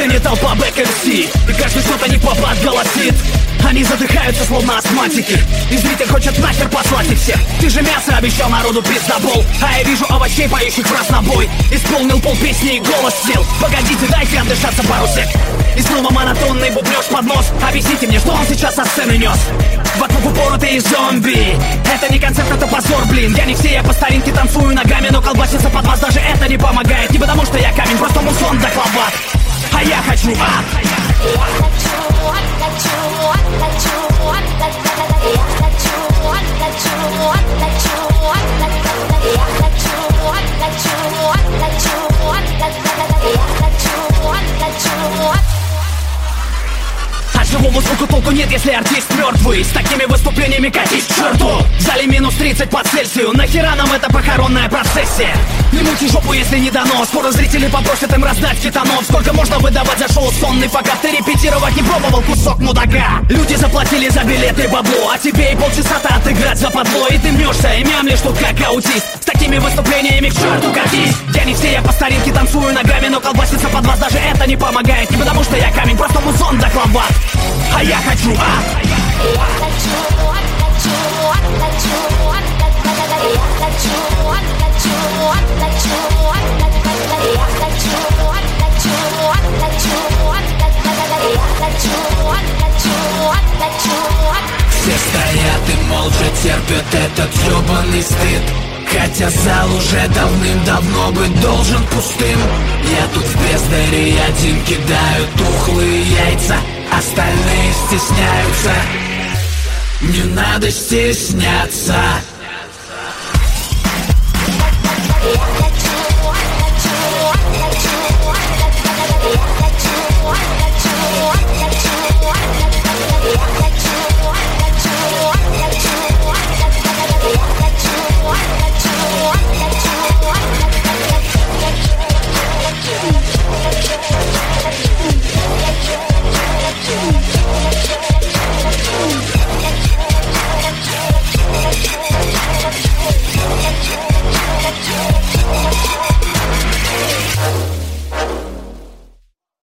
сцене толпа бэк-МС, и каждый что-то не попад голосит. Они задыхаются, словно астматики, и зритель хочет нахер послать их всех. Ты же мясо обещал народу пиздобол, а я вижу овощей, поющих в разнобой. Исполнил пол песни и голос сел. Погодите, дайте отдышаться пару сек. И снова монотонный бубнёж под нос. Объясните мне, что он сейчас со сцены нес. Вокруг упоротые зомби. Это не концерт, это позор, блин. Я не все, я по старинке танцую ногами, но колбасится под вас, даже это не помогает. Не потому что я камень, просто мусон да клобат. А я хочу ад. От живого звука толку нет, если артист мертвый. С такими выступлениями катись к черту. В зале минус 30 по Цельсию. Нахера нам эта похоронная процессия? Не мути жопу, если не дано. Скоро зрители попросят им раздать хитанов. Сколько можно выдавать за шоу сонный, пока ты репетировать не пробовал кусок мудака? Люди заплатили за билеты бабло, а тебе и полчаса-то отыграть западло. И ты мнешься и мямлишь тут как аутист. С такими выступлениями к черту катись. Я не все, я по старинке танцую ногами, но колбасится под вас, даже это не помогает. Не потому что я камень, просто музон да клобат. А я хочу ад. Все стоят и молча терпят этот ёбаный стыд, хотя зал уже давным-давно быть должен пустым. Я тут в бездаре один кидаю тухлые яйца, остальные стесняются. Не надо стесняться.